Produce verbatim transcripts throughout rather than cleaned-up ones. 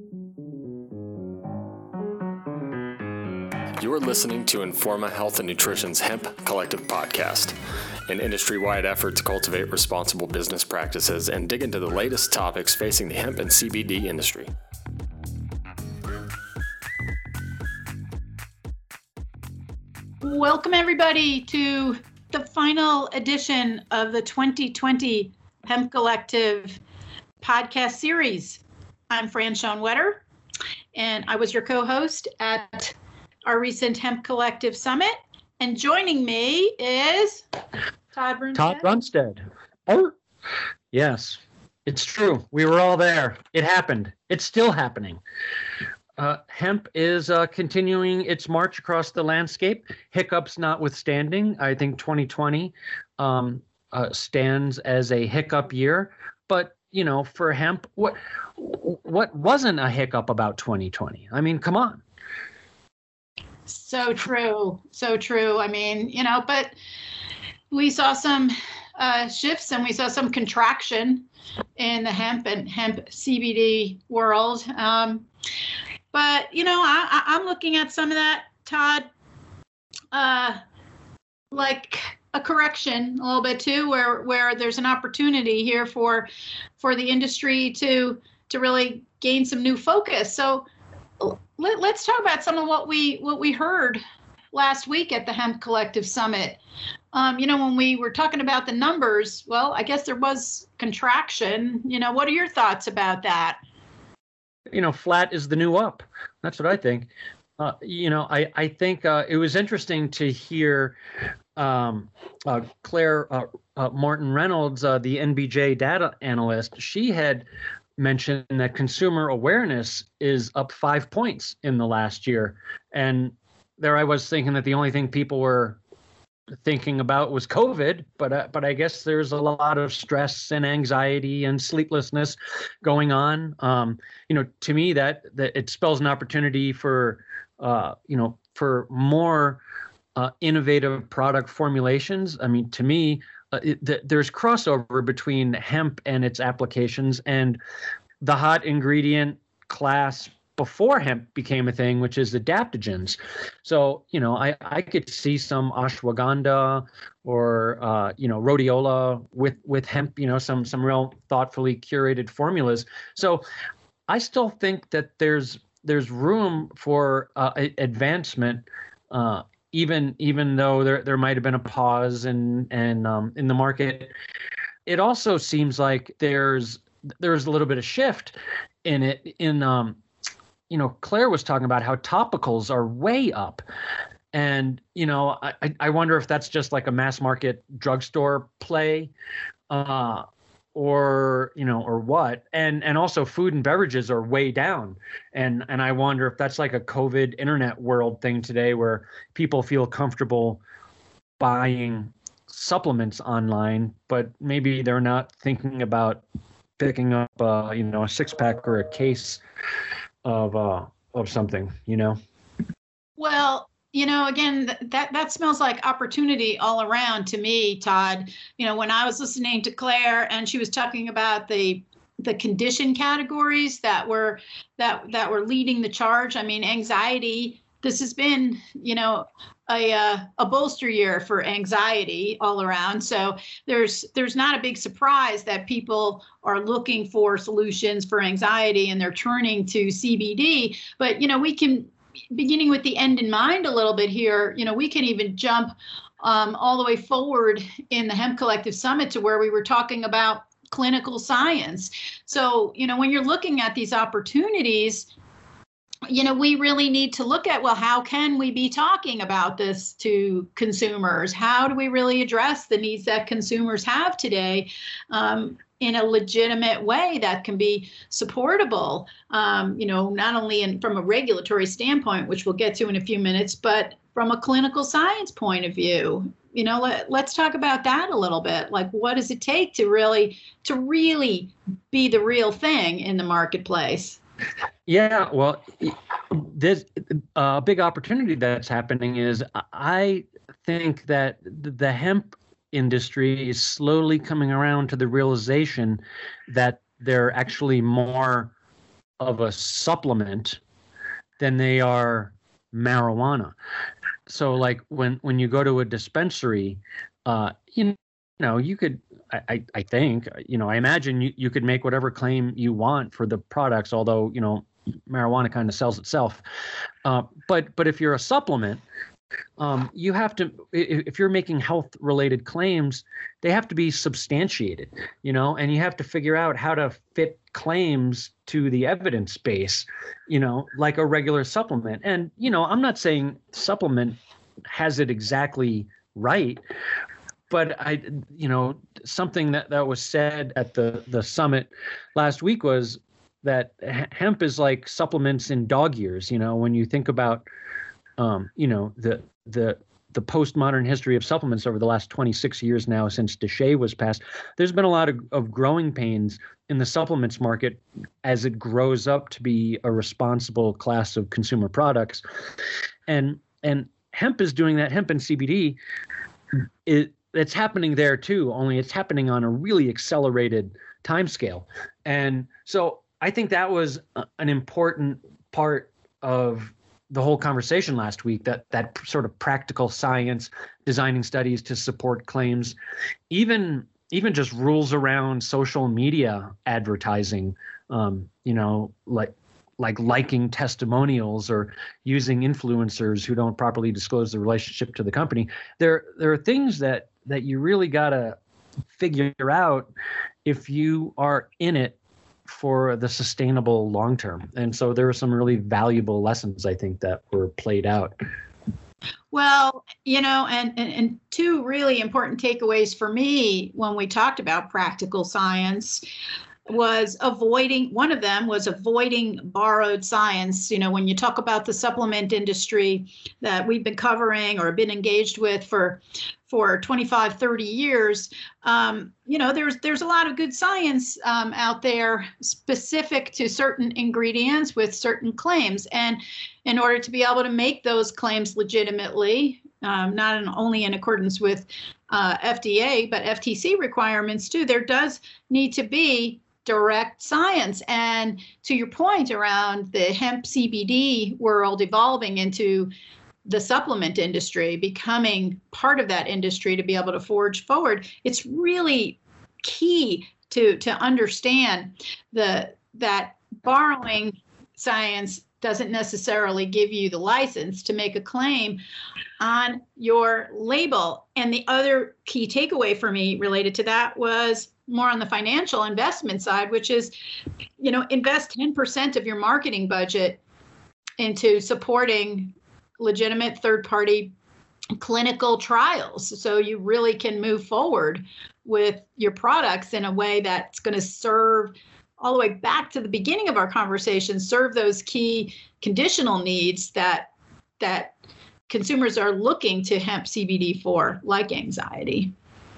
You are listening to Informa Health and Nutrition's Hemp Collective podcast, an industry-wide effort to cultivate responsible business practices and dig into the latest topics facing the hemp and C B D industry. Welcome, everybody, to the final edition of the twenty twenty Hemp Collective podcast series. I'm Fran Schoenwetter, and I was your co-host at our recent Hemp Collective Summit. And joining me is Todd Brunstead. Todd Brunstead. Oh, yes, it's true. We were all there. It happened. It's still happening. Uh, hemp is uh, continuing its march across the landscape, hiccups notwithstanding. I think twenty twenty um, uh, stands as a hiccup year. But, you know, for hemp, what what wasn't a hiccup about twenty twenty? I mean, come on. So true. So true. I mean, you know, but we saw some uh, shifts and we saw some contraction in the hemp and hemp C B D world. Um, but, you know, I, I, I'm looking at some of that, Todd, uh, like a correction a little bit too, where where there's an opportunity here for for the industry to to really gain some new focus. So Let, let's talk about some of what we what we heard last week at the Hemp Collective Summit. Um, you know, when we were talking about the numbers, well, I guess there was contraction. You know, what are your thoughts about that? You know, flat is the new up. That's what I think. Uh, you know, I, I think uh, it was interesting to hear um, uh, Claire uh, uh, Martin Reynolds, uh, the N B J data analyst. She had mentioned that consumer awareness is up five points in the last year. And there I was thinking that the only thing people were thinking about was COVID, but uh, but I guess there's a lot of stress and anxiety and sleeplessness going on. Um, you know, to me, that that it spells an opportunity for uh, you know for more uh, innovative product formulations. I mean, to me, uh, it, th- there's crossover between hemp and its applications and the hot ingredient class before hemp became a thing, which is adaptogens. So, you know, I, I could see some ashwagandha or, uh, you know, rhodiola with, with hemp, you know, some, some real thoughtfully curated formulas. So I still think that there's, there's room for uh, advancement, uh, even, even though there, there might've been a pause in, and um, in the market. It also seems like there's, there's a little bit of shift in it in, um, you know, Claire was talking about how topicals are way up. And, you know, I, I wonder if that's just like a mass market drugstore play uh, or, you know, or what. And and also food and beverages are way down. And and I wonder if that's like a COVID internet world thing today where people feel comfortable buying supplements online, but maybe they're not thinking about picking up, uh, you know, a six pack or a case of uh of something, you know. Well, you know, again, th- that that smells like opportunity all around to me, Todd. You know, when I was listening to Claire and she was talking about the the condition categories that were that that were leading the charge. I mean, anxiety. This has been, you know, a uh, a bolster year for anxiety all around. So there's there's not a big surprise that people are looking for solutions for anxiety and they're turning to C B D. But, you know, we can, beginning with the end in mind a little bit here, you know, we can even jump um, all the way forward in the Hemp Collective Summit to where we were talking about clinical science. So, you know, when you're looking at these opportunities, you know, we really need to look at, well, how can we be talking about this to consumers? How do we really address the needs that consumers have today um, in a legitimate way that can be supportable, um, you know, not only in, from a regulatory standpoint, which we'll get to in a few minutes, but from a clinical science point of view? You know, let, let's talk about that a little bit. Like, what does it take to really, to really be the real thing in the marketplace? Yeah, well, there's a big opportunity that's happening is I think that the hemp industry is slowly coming around to the realization that there are actually more of a supplement than they are marijuana. So like when, when you go to a dispensary, uh, you know, you could, I, I think, you know, I imagine you, you could make whatever claim you want for the products, although, you know, marijuana kind of sells itself. Uh, but, but if you're a supplement, um, you have to, if you're making health related claims, they have to be substantiated, you know, and you have to figure out how to fit claims to the evidence base, you know, like a regular supplement. And, you know, I'm not saying supplement has it exactly right, but I, you know, something that, that was said at the, the summit last week was that hemp is like supplements in dog years. You know, when you think about, um, you know, the, the, the postmodern history of supplements over the last twenty-six years now since DSHEA was passed, there's been a lot of, of growing pains in the supplements market as it grows up to be a responsible class of consumer products. And, and hemp is doing that. Hemp and C B D, it, it's happening there too, only it's happening on a really accelerated timescale. And so I think that was an important part of the whole conversation last week, that that sort of practical science, designing studies to support claims, even even just rules around social media advertising, um, you know, like like liking testimonials or using influencers who don't properly disclose the relationship to the company. There there are things that that you really got to figure out if you are in it for the sustainable long term. And so there are some really valuable lessons, I think, that were played out. Well, you know, and, and, and two really important takeaways for me when we talked about practical science was avoiding, one of them was avoiding borrowed science. You know, when you talk about the supplement industry that we've been covering or been engaged with for for twenty-five, thirty years, um, you know, there's there's a lot of good science um, out there specific to certain ingredients with certain claims. And in order to be able to make those claims legitimately, um, not in, only in accordance with uh, F D A, but F T C requirements too, there does need to be direct science. And to your point around the hemp C B D world evolving into the supplement industry, becoming part of that industry to be able to forge forward, it's really key to to understand the that borrowing science doesn't necessarily give you the license to make a claim on your label. And the other key takeaway for me related to that was more on the financial investment side, which is, you know, invest ten percent of your marketing budget into supporting legitimate third-party clinical trials, so you really can move forward with your products in a way that's going to serve, all the way back to the beginning of our conversation, serve those key conditional needs that that consumers are looking to hemp C B D for, like anxiety.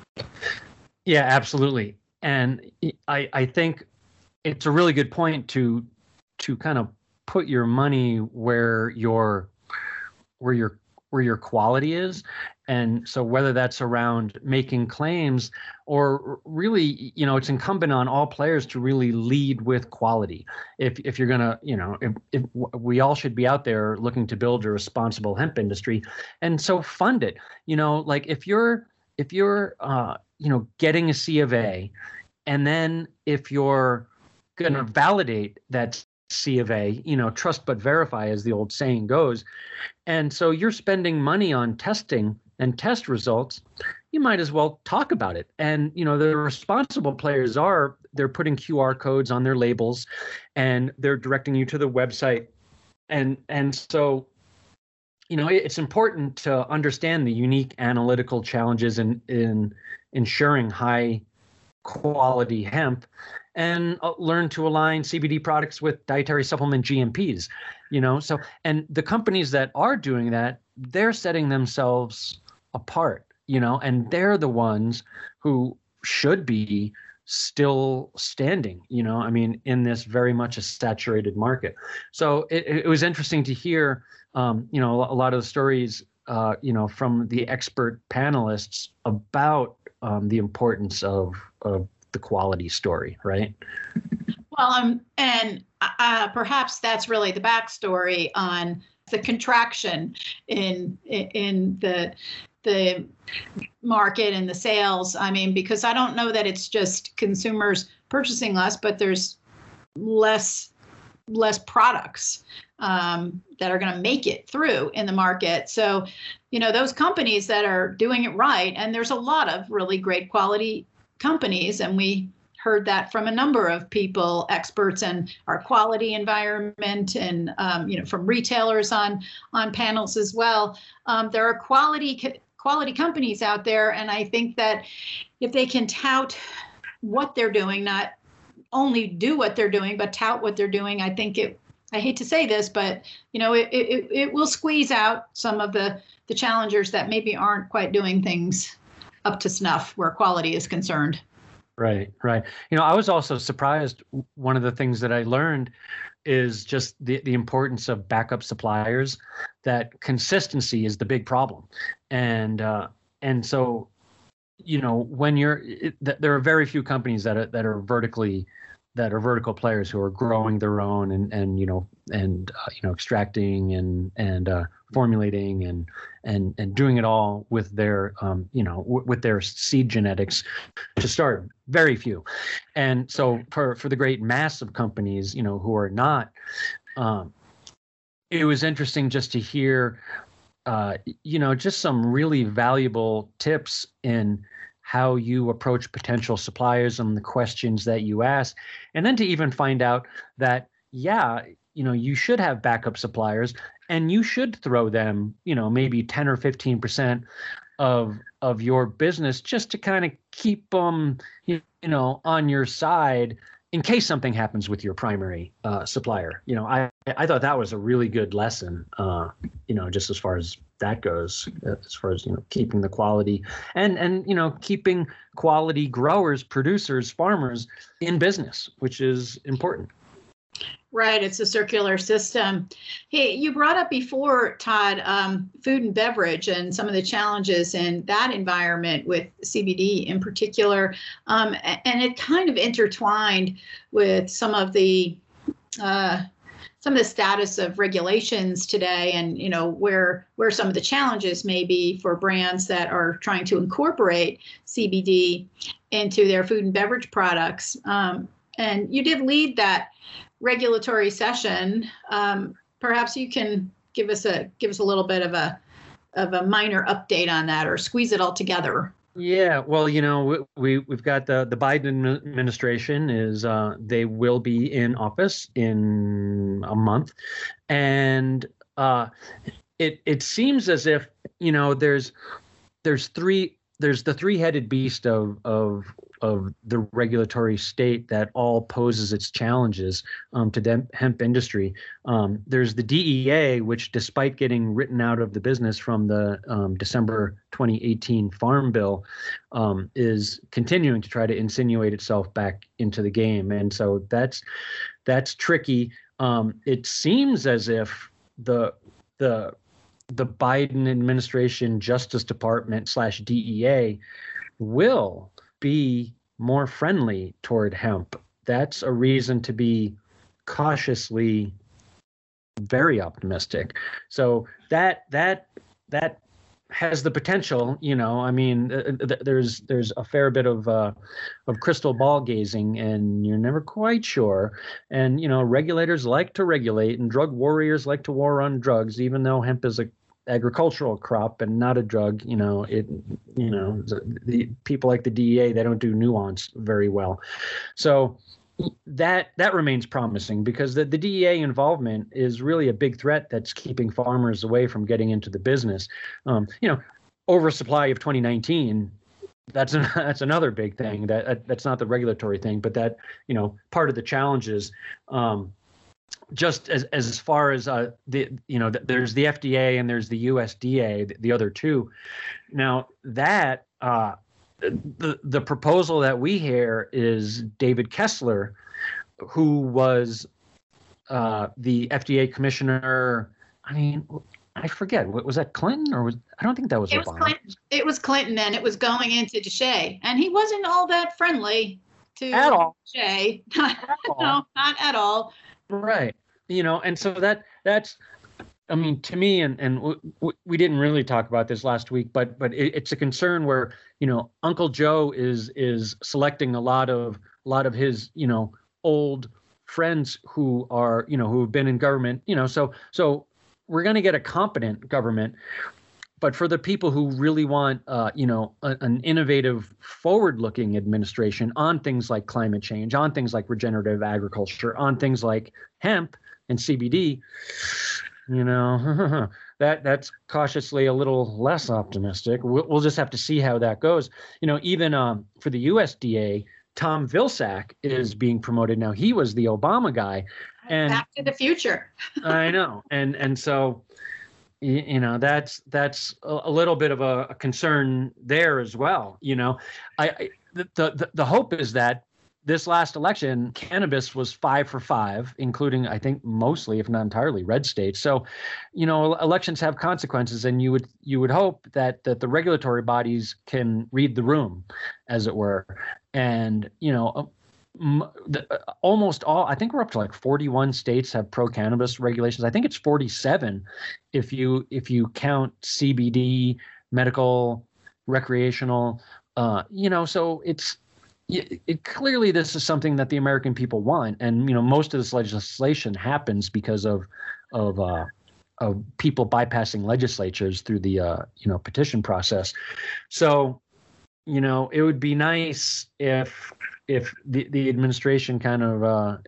Yeah, absolutely. And I, I think it's a really good point to to kind of put your money where your where your where your quality is. And so whether that's around making claims or really, you know, it's incumbent on all players to really lead with quality. If if you're going to, you know, if, if we all should be out there looking to build a responsible hemp industry, and so fund it. You know, like if you're if you're uh, you know, getting a C of A, and then if you're going to validate that C of A, you know, trust but verify, as the old saying goes. And so you're spending money on testing and test results, you might as well talk about it. And, you know, the responsible players are, they're putting Q R codes on their labels and they're directing you to the website. And, and so, you know, it's important to understand the unique analytical challenges in, in ensuring high quality hemp, and learn to align C B D products with dietary supplement G M Ps, you know, so, and the companies that are doing that, they're setting themselves apart, you know, and they're the ones who should be still standing, you know, I mean, in this very much a saturated market. So it, it was interesting to hear, um, you know, a lot of the stories, uh, you know, from the expert panelists about um, the importance of, of the quality story, right? Well, um, and uh, perhaps that's really the backstory on the contraction in in the the market and the sales. I mean, because I don't know that it's just consumers purchasing less, but there's less less products um, that are going to make it through in the market. So, you know, those companies that are doing it right, and there's a lot of really great quality companies, and we heard that from a number of people, experts in our quality environment, and um, you know, from retailers on on panels as well. Um, there are quality quality companies out there, and I think that if they can tout what they're doing, not only do what they're doing, but tout what they're doing, I think it, I hate to say this, but you know, it, it, it will squeeze out some of the, the challengers that maybe aren't quite doing things up to snuff where quality is concerned. Right, right. You know, I was also surprised. One of the things that I learned is just the, the importance of backup suppliers, that consistency is the big problem. And, uh, and so, you know, when you're, it, there are very few companies that are, that are vertically, that are vertical players who are growing their own and, and, you know, and, uh, you know, extracting and, and, uh, formulating and, and, and doing it all with their, um, you know, w- with their seed genetics to start. Very few. And so for, for the great mass of companies, you know, who are not, um, it was interesting just to hear, uh, you know, just some really valuable tips in how you approach potential suppliers and the questions that you ask. And then to even find out that, yeah, you know, you should have backup suppliers and you should throw them, you know, maybe ten or fifteen percent of of your business just to kind of keep them, you know, on your side in case something happens with your primary uh, supplier. You know, I, I thought that was a really good lesson, uh, you know, just as far as that goes, as far as, you know, keeping the quality and, and, you know, keeping quality growers, producers, farmers in business, which is important. Right. It's a circular system. Hey, you brought up before, Todd, um, food and beverage and some of the challenges in that environment with C B D in particular. Um, and it kind of intertwined with some of the uh, some of the status of regulations today, and, you know, where where some of the challenges may be for brands that are trying to incorporate C B D into their food and beverage products. Um, and you did lead that regulatory session. Um, perhaps you can give us a give us a little bit of a of a minor update on that, or squeeze it all together. Yeah, well, you know, we we've got the the Biden administration is uh, they will be in office in a month, and uh, it it seems as if, you know, there's there's three there's the three-headed beast of of of the regulatory state that all poses its challenges um, to the hemp industry. Um, there's the D E A, which, despite getting written out of the business from the um, December twenty eighteen Farm Bill, um, is continuing to try to insinuate itself back into the game. And so that's that's tricky. Um, it seems as if the the the Biden administration Justice Department slash D E A will be more friendly toward hemp. That's a reason to be cautiously very optimistic. So that that that has the potential, you know. I mean, th- there's there's a fair bit of uh, of crystal ball gazing, and you're never quite sure. And, you know, regulators like to regulate, and drug warriors like to war on drugs, even though hemp is a agricultural crop and not a drug. You know, it, you know, the, the people like the D E A, they don't do nuance very well. So that that remains promising, because the, the D E A involvement is really a big threat that's keeping farmers away from getting into the business. Um, you know, oversupply of twenty nineteen, that's an, that's another big thing. That that's not the regulatory thing, but that, you know, part of the challenges. Um, Just as as far as uh, the you know, there's the F D A and there's the U S D A, the, the other two. Now that uh, the the proposal that we hear is David Kessler, who was uh, the F D A commissioner. I mean, I forget, was that Clinton or was I don't think that was it Obama. Was Clinton, it was Clinton, and it was going into DeShay, and he wasn't all that friendly to at all. DeShay. No, not at all. Right. You know, and so that that's, I mean, to me, and and w- w- we didn't really talk about this last week, but but it, it's a concern where, you know, Uncle Joe is is selecting a lot of a lot of his, you know, old friends who are, you know, who have been in government, you know, so so we're going to get a competent government. But for the people who really want, uh, you know, a, an innovative, forward-looking administration on things like climate change, on things like regenerative agriculture, on things like hemp and C B D, you know, that that's cautiously a little less optimistic. We'll, we'll just have to see how that goes. You know, even um, for the U S D A, Tom Vilsack is being promoted now. He was the Obama guy, and Back to the future. I know, and and so. You know, that's that's a little bit of a, a concern there as well. You know, I, I the, the the hope is that this last election, cannabis was five for five, including, I think, mostly, if not entirely, red states. So, you know, elections have consequences, and you would you would hope that that the regulatory bodies can read the room, as it were, and you know. The, uh, almost all, I think we're up to like forty-one states have pro-cannabis regulations. I think it's forty-seven if you if you count C B D, medical, recreational. Uh, you know, so it's it, it clearly this is something that the American people want, and you know, most of this legislation happens because of of uh, of people bypassing legislatures through the uh, you know petition process. So, you know, it would be nice if. if the, the administration kind of uh,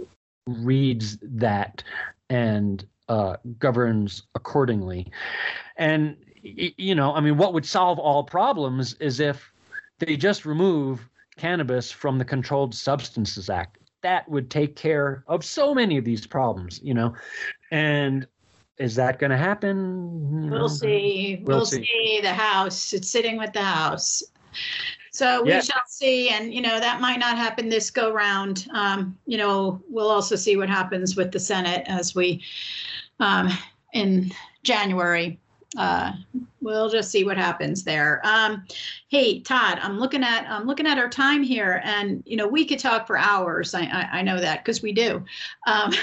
reads that and uh, governs accordingly. And, you know, I mean, what would solve all problems is if they just remove cannabis from the Controlled Substances Act. That would take care of so many of these problems, you know. And is that going to happen? You We'll know, see. We'll, we'll see. see. The House. It's sitting with the House. So we Yeah. shall see, and you know that might not happen this go round. Um, you know, we'll also see what happens with the Senate as we um, in January. Uh, we'll just see what happens there. Um, hey, Todd, I'm looking at I'm looking at our time here, and you know we could talk for hours. I I, I know that because we do, um,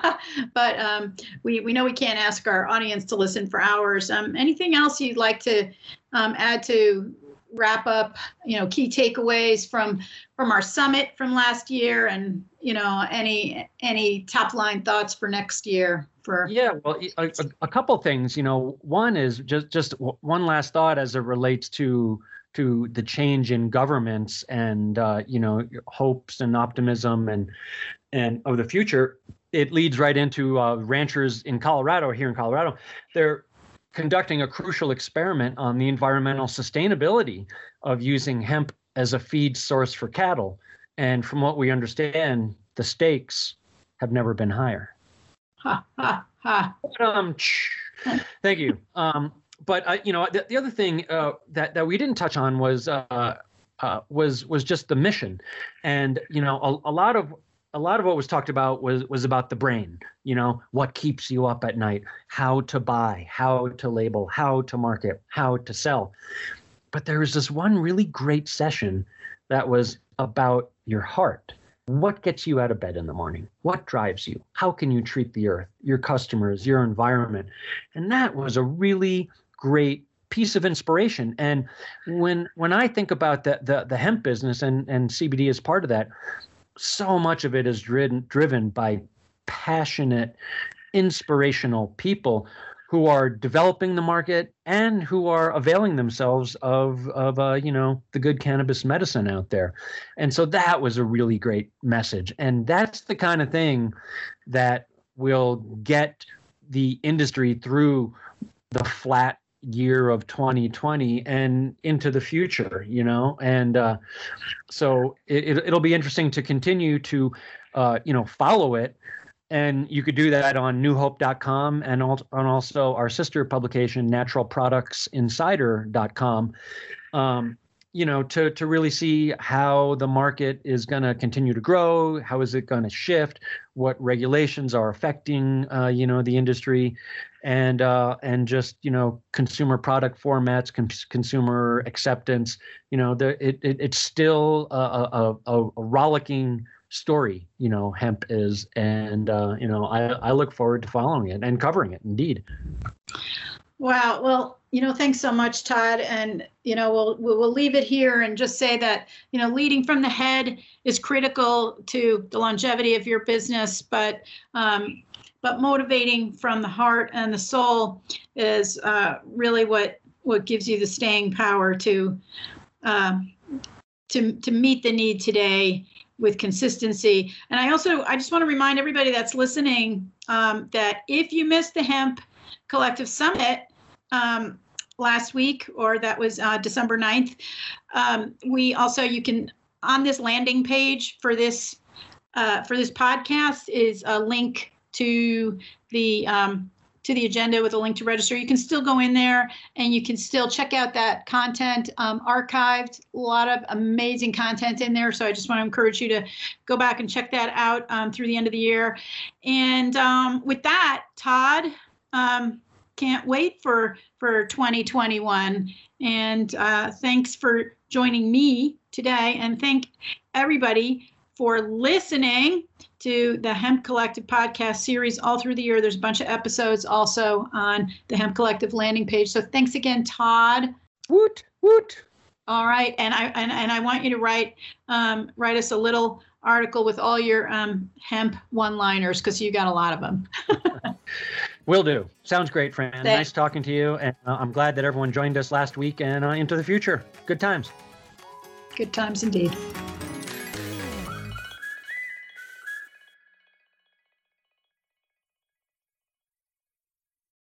but um, we we know we can't ask our audience to listen for hours. Um, anything else you'd like to um, add to wrap up, you know, key takeaways from from our summit from last year, and you know, any any top line thoughts for next year? For Yeah, well, a, a, a couple things. You know, one is just just one last thought as it relates to to the change in governments and uh, you know, hopes and optimism and and of the future. It leads right into uh, ranchers in Colorado. Here in Colorado, they're conducting a crucial experiment on the environmental sustainability of using hemp as a feed source for cattle. And from what we understand, the stakes have never been higher. ha ha ha. Um, thank you. Um, but uh, you know, the, the other thing uh, that that we didn't touch on was uh, uh, was was just the mission, and you know, a, a lot of a lot of what was talked about was was about the brain. You know, what keeps you up at night, how to buy, how to label, how to market, how to sell. But there was this one really great session that was about your heart. What gets you out of bed in the morning? What drives you? How can you treat the earth, your customers, your environment? And that was a really great piece of inspiration. And when when I think about the the, the hemp business, and, and C B D is part of that, so much of it is driven driven by passionate, inspirational people who are developing the market and who are availing themselves of of uh, you know, the good cannabis medicine out there. And so that was a really great message. And that's the kind of thing that will get the industry through the flat year of twenty twenty and into the future, you know. And uh, so it, it'll be interesting to continue to uh, you know, follow it. And you could do that on new hope dot com and also our sister publication, natural products insider dot com, um, you know, to, to really see how the market is going to continue to grow, how is it going to shift, what regulations are affecting, uh, you know, the industry, and uh, and just, you know, consumer product formats, cons- consumer acceptance. You know, the, it, it it's still a, a, a, a rollicking story, you know, hemp is. And, uh, you know, I, I look forward to following it and covering it, indeed. Wow. Well, you know, thanks so much, Todd. And, you know, we'll, we'll leave it here and just say that, you know, leading from the head is critical to the longevity of your business, but, um, but motivating from the heart and the soul is uh, really what, what gives you the staying power to, uh, to, to meet the need today with consistency. And I also, I just want to remind everybody that's listening um, that if you missed the Hemp Collective Summit um, last week, or that was uh, December ninth, um, we also, you can, on this landing page for this, uh, for this podcast is a link to the, um, to the agenda with a link to register. You can still go in there and you can still check out that content um, archived. A lot of amazing content in there. So I just want to encourage you to go back and check that out um, through the end of the year. And um, with that, Todd, um, can't wait for, for twenty twenty-one. And uh, thanks for joining me today. And thank everybody for listening to the Hemp Collective podcast series all through the year. There's a bunch of episodes also on the Hemp Collective landing page. So thanks again, Todd. Woot, woot. All right. And I and, and I want you to write um, write us a little article with all your um, hemp one-liners, because you got a lot of them. Will do. Sounds great, Fran. Thanks. Nice talking to you. And uh, I'm glad that everyone joined us last week and uh, into the future. Good times. Good times indeed.